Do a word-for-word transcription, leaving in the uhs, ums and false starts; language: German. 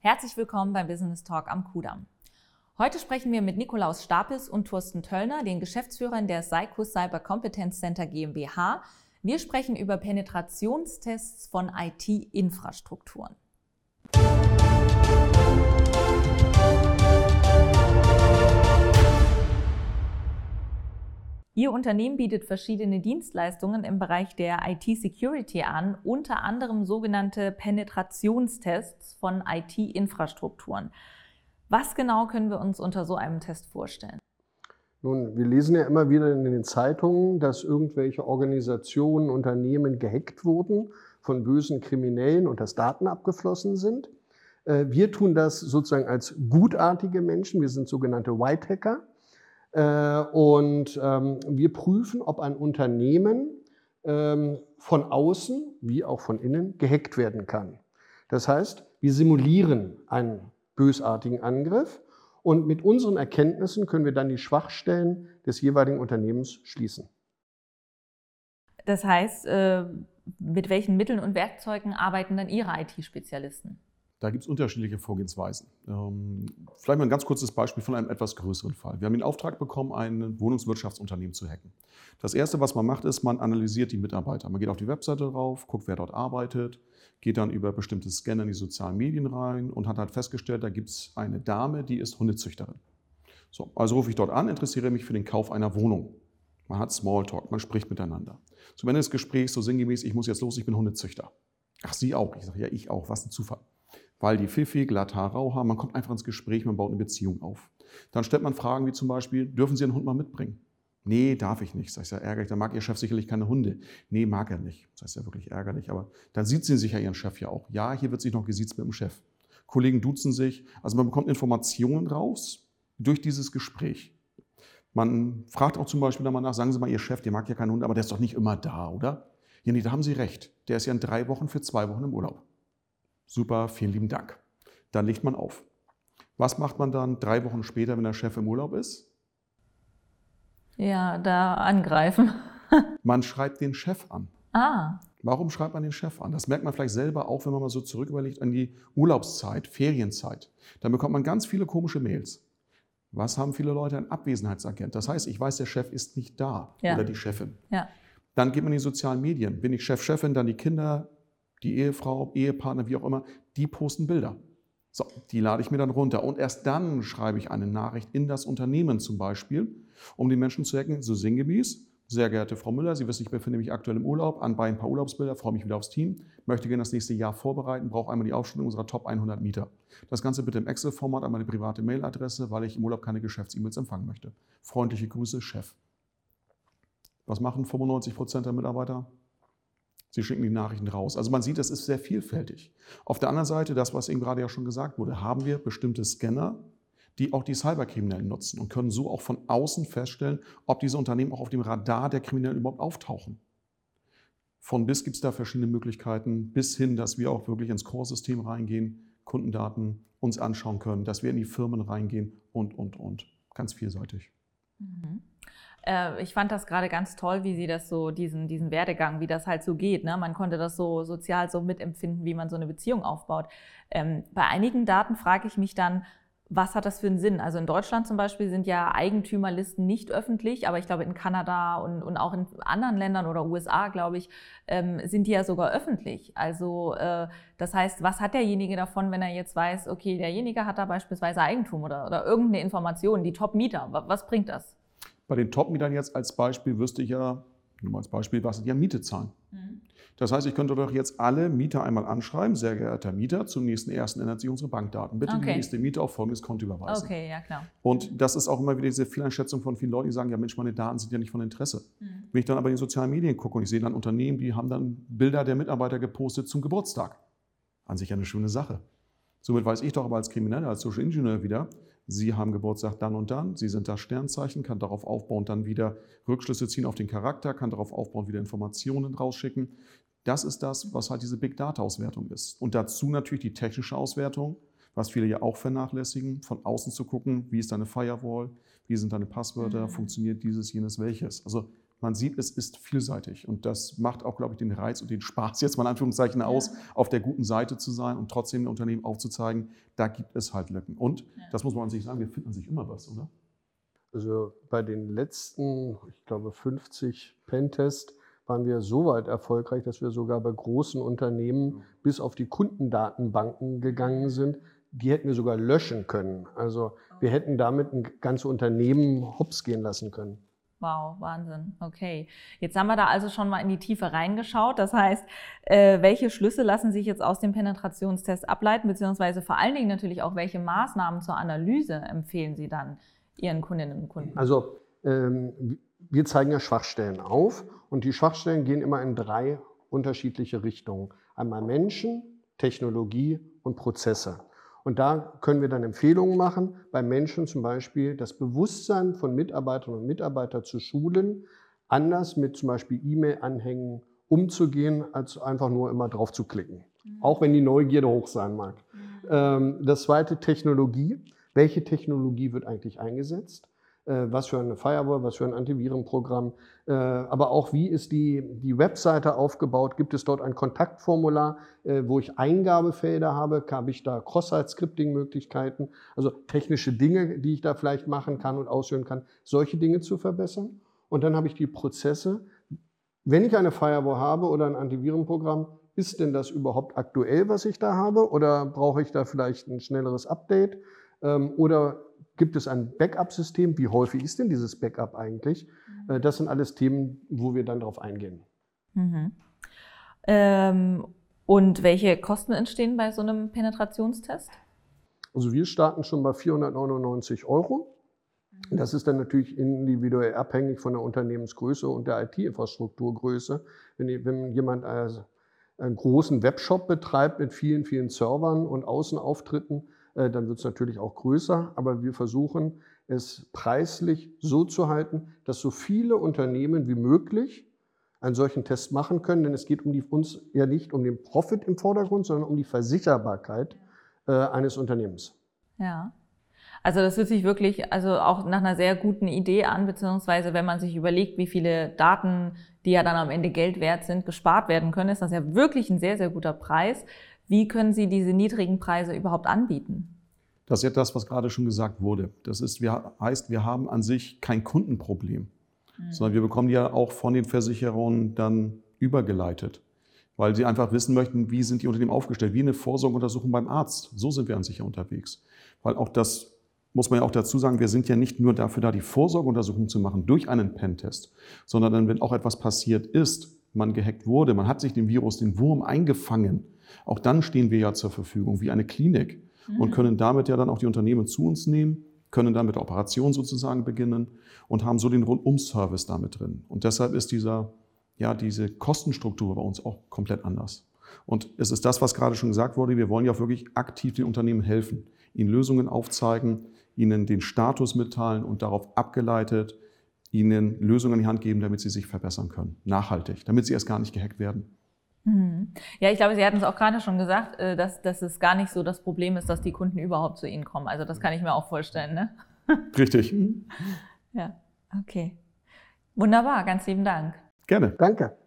Herzlich willkommen beim Business Talk am Kudamm. Heute sprechen wir mit Nikolaus Stapis und Thorsten Töllner, den Geschäftsführern der Sycus Cyber Competence Center GmbH. Wir sprechen über Penetrationstests von I T-Infrastrukturen. Ihr Unternehmen bietet verschiedene Dienstleistungen im Bereich der I T-Security an, unter anderem sogenannte Penetrationstests von I T-Infrastrukturen. Was genau können wir uns unter so einem Test vorstellen? Nun, wir lesen ja immer wieder in den Zeitungen, dass irgendwelche Organisationen, Unternehmen gehackt wurden von bösen Kriminellen und dass Daten abgeflossen sind. Wir tun das sozusagen als gutartige Menschen, wir sind sogenannte White Hacker. Und wir prüfen, ob ein Unternehmen von außen wie auch von innen gehackt werden kann. Das heißt, wir simulieren einen bösartigen Angriff und mit unseren Erkenntnissen können wir dann die Schwachstellen des jeweiligen Unternehmens schließen. Das heißt, mit welchen Mitteln und Werkzeugen arbeiten dann Ihre I T-Spezialisten? Da gibt es unterschiedliche Vorgehensweisen. Ähm, vielleicht mal ein ganz kurzes Beispiel von einem etwas größeren Fall. Wir haben den Auftrag bekommen, ein Wohnungswirtschaftsunternehmen zu hacken. Das Erste, was man macht, ist, man analysiert die Mitarbeiter. Man geht auf die Webseite drauf, guckt, wer dort arbeitet, geht dann über bestimmte Scanner in die sozialen Medien rein und hat halt festgestellt, da gibt es eine Dame, die ist Hundezüchterin. So, also rufe ich dort an, interessiere mich für den Kauf einer Wohnung. Man hat Smalltalk, man spricht miteinander. Zum Ende des Gesprächs so sinngemäß, ich muss jetzt los, ich bin Hundezüchter. Ach, Sie auch? Ich sage, ja, ich auch. Was ein Zufall. Weil die pfiffig, glatt Haar, rau haben, man kommt einfach ins Gespräch, man baut eine Beziehung auf. Dann stellt man Fragen wie zum Beispiel, dürfen Sie Ihren Hund mal mitbringen? Nee, darf ich nicht. Das ist ja ärgerlich, da mag Ihr Chef sicherlich keine Hunde. Nee, mag er nicht. Das ist ja wirklich ärgerlich, aber dann sieht sie sich ja Ihren Chef ja auch. Ja, hier wird sich noch gesiezt mit dem Chef. Kollegen duzen sich, also man bekommt Informationen raus durch dieses Gespräch. Man fragt auch zum Beispiel einmal nach, sagen Sie mal, Ihr Chef, der mag ja keine Hunde, aber der ist doch nicht immer da, oder? Ja, nee, da haben Sie recht. Der ist ja in drei Wochen für zwei Wochen im Urlaub. Super, vielen lieben Dank. Dann legt man auf. Was macht man dann drei Wochen später, wenn der Chef im Urlaub ist? Ja, da angreifen. Man schreibt den Chef an. Ah. Warum schreibt man den Chef an? Das merkt man vielleicht selber auch, wenn man mal so zurück überlegt an die Urlaubszeit, Ferienzeit. Dann bekommt man ganz viele komische Mails. Was haben viele Leute? Ein Abwesenheitsagent. Das heißt, ich weiß, der Chef ist nicht da, ja, oder die Chefin. Ja. Dann geht man in die sozialen Medien. Bin ich Chef, Chefin, dann die Kinder, die Ehefrau, Ehepartner, wie auch immer, die posten Bilder. So, die lade ich mir dann runter. Und erst dann schreibe ich eine Nachricht in das Unternehmen zum Beispiel, um den Menschen zu hacken, so sinngemäß: Sehr geehrte Frau Müller, Sie wissen, ich befinde mich aktuell im Urlaub, anbei ein paar Urlaubsbilder, freue mich wieder aufs Team, möchte gerne das nächste Jahr vorbereiten, brauche einmal die Aufstellung unserer Top hundert Mieter. Das Ganze bitte im Excel-Format an meine private Mailadresse, weil ich im Urlaub keine Geschäfts-E-Mails empfangen möchte. Freundliche Grüße, Chef. Was machen fünfundneunzig Prozent der Mitarbeiter? Sie schicken die Nachrichten raus. Also man sieht, das ist sehr vielfältig. Auf der anderen Seite, das, was eben gerade ja schon gesagt wurde, haben wir bestimmte Scanner, die auch die Cyberkriminellen nutzen und können so auch von außen feststellen, ob diese Unternehmen auch auf dem Radar der Kriminellen überhaupt auftauchen. Von bis gibt es da verschiedene Möglichkeiten, bis hin, dass wir auch wirklich ins Core-System reingehen, Kundendaten uns anschauen können, dass wir in die Firmen reingehen und, und, und. Ganz vielseitig. Mhm. Ich fand das gerade ganz toll, wie Sie das so, diesen, diesen Werdegang, wie das halt so geht. Ne? Man konnte das so sozial so mitempfinden, wie man so eine Beziehung aufbaut. Ähm, bei einigen Daten frage ich mich dann, was hat das für einen Sinn? Also in Deutschland zum Beispiel sind ja Eigentümerlisten nicht öffentlich, aber ich glaube in Kanada und, und auch in anderen Ländern oder U S A, glaube ich, ähm, sind die ja sogar öffentlich. Also äh, das heißt, was hat derjenige davon, wenn er jetzt weiß, okay, derjenige hat da beispielsweise Eigentum oder, oder irgendeine Information, die Top-Mieter, was bringt das? Bei den Top-Mietern jetzt als Beispiel wüsste ich ja, nur mal als Beispiel, was die an Miete zahlen. Mhm. Das heißt, ich könnte doch jetzt alle Mieter einmal anschreiben: Sehr geehrter Mieter, zum nächsten ersten ändern sich unsere Bankdaten. Bitte okay. die nächste Miete auf folgendes Konto überweisen. Okay, ja klar. Und das ist auch immer wieder diese Fehleinschätzung von vielen Leuten, die sagen, ja Mensch, meine Daten sind ja nicht von Interesse. Mhm. Wenn ich dann aber in die sozialen Medien gucke und ich sehe dann Unternehmen, die haben dann Bilder der Mitarbeiter gepostet zum Geburtstag. An sich eine schöne Sache. Somit weiß ich doch aber als Krimineller, als Social Engineer wieder, Sie haben Geburtstag dann und dann, Sie sind das Sternzeichen, kann darauf aufbauend dann wieder Rückschlüsse ziehen auf den Charakter, kann darauf aufbauend wieder Informationen rausschicken. Das ist das, was halt diese Big-Data-Auswertung ist. Und dazu natürlich die technische Auswertung, was viele ja auch vernachlässigen, von außen zu gucken, wie ist deine Firewall, wie sind deine Passwörter, mhm. funktioniert dieses, jenes, welches. Also man sieht, es ist vielseitig. Und das macht auch, glaube ich, den Reiz und den Spaß, jetzt mal in Anführungszeichen aus, ja. auf der guten Seite zu sein und trotzdem den Unternehmen aufzuzeigen, da gibt es halt Lücken. Und, ja. das muss man an sich sagen, wir finden an sich immer was, oder? Also bei den letzten, ich glaube, fünfzig Pentests waren wir so weit erfolgreich, dass wir sogar bei großen Unternehmen mhm. bis auf die Kundendatenbanken gegangen sind. Die hätten wir sogar löschen können. Also wir hätten damit ein ganzes Unternehmen hops gehen lassen können. Wow, Wahnsinn. Okay. Jetzt haben wir da also schon mal in die Tiefe reingeschaut. Das heißt, äh, welche Schlüsse lassen sich jetzt aus dem Penetrationstest ableiten, beziehungsweise vor allen Dingen natürlich auch, welche Maßnahmen zur Analyse empfehlen Sie dann Ihren Kundinnen und Kunden? Also ähm, wir zeigen ja Schwachstellen auf und die Schwachstellen gehen immer in drei unterschiedliche Richtungen. Einmal Menschen, Technologie und Prozesse. Und da können wir dann Empfehlungen machen, bei Menschen zum Beispiel das Bewusstsein von Mitarbeiterinnen und Mitarbeitern zu schulen, anders mit zum Beispiel E-Mail-Anhängen umzugehen, als einfach nur immer drauf zu klicken. Mhm. Auch wenn die Neugierde hoch sein mag. Mhm. Ähm, das zweite, Technologie. Welche Technologie wird eigentlich eingesetzt? Äh, was für eine Firewall, was für ein Antivirenprogramm? Äh, aber auch, wie ist die, die Webseite aufgebaut? Gibt es dort ein Kontaktformular, äh, wo ich Eingabefelder habe? Habe ich da Cross-Site-Scripting-Möglichkeiten? Also technische Dinge, die ich da vielleicht machen kann und ausführen kann, solche Dinge zu verbessern. Und dann habe ich die Prozesse. Wenn ich eine Firewall habe oder ein Antivirenprogramm, ist denn das überhaupt aktuell, was ich da habe? Oder brauche ich da vielleicht ein schnelleres Update? Ähm, oder gibt es ein Backup-System? Wie häufig ist denn dieses Backup eigentlich? Mhm. Das sind alles Themen, wo wir dann darauf eingehen. Mhm. Ähm, und welche Kosten entstehen bei so einem Penetrationstest? Also wir starten schon bei vierhundertneunundneunzig Euro. Das ist dann natürlich individuell abhängig von der Unternehmensgröße und der I T-Infrastrukturgröße. Wenn, wenn jemand also einen großen Webshop betreibt mit vielen, vielen Servern und Außenauftritten, dann wird es natürlich auch größer, aber wir versuchen es preislich so zu halten, dass so viele Unternehmen wie möglich einen solchen Test machen können, denn es geht um die, uns ja nicht um den Profit im Vordergrund, sondern um die Versicherbarkeit äh, eines Unternehmens. Ja, also das hört sich wirklich also auch nach einer sehr guten Idee an, beziehungsweise wenn man sich überlegt, wie viele Daten, die ja dann am Ende Geld wert sind, gespart werden können, ist das ja wirklich ein sehr, sehr guter Preis. Wie können Sie diese niedrigen Preise überhaupt anbieten? Das ist ja das, was gerade schon gesagt wurde. Das ist, wir, heißt, wir haben an sich kein Kundenproblem, mhm. sondern wir bekommen die ja auch von den Versicherungen dann übergeleitet, weil sie einfach wissen möchten, wie sind die Unternehmen aufgestellt, wie eine Vorsorgeuntersuchung beim Arzt. So sind wir an sich ja unterwegs. Weil auch das muss man ja auch dazu sagen, wir sind ja nicht nur dafür da, die Vorsorgeuntersuchung zu machen durch einen Pentest, sondern dann, wenn auch etwas passiert ist, man gehackt wurde, man hat sich den Virus, den Wurm eingefangen, auch dann stehen wir ja zur Verfügung wie eine Klinik mhm. und können damit ja dann auch die Unternehmen zu uns nehmen, können dann mit der Operation sozusagen beginnen und haben so den Rundum-Service damit drin. Und deshalb ist dieser, ja, diese Kostenstruktur bei uns auch komplett anders. Und es ist das, was gerade schon gesagt wurde, wir wollen ja auch wirklich aktiv den Unternehmen helfen, ihnen Lösungen aufzeigen, ihnen den Status mitteilen und darauf abgeleitet ihnen Lösungen an die Hand geben, damit sie sich verbessern können, nachhaltig, damit sie erst gar nicht gehackt werden. Ja, ich glaube, Sie hatten es auch gerade schon gesagt, dass, dass es gar nicht so das Problem ist, dass die Kunden überhaupt zu Ihnen kommen. Also das kann ich mir auch vorstellen, ne? Richtig. Ja, okay. Wunderbar, ganz lieben Dank. Gerne. Danke.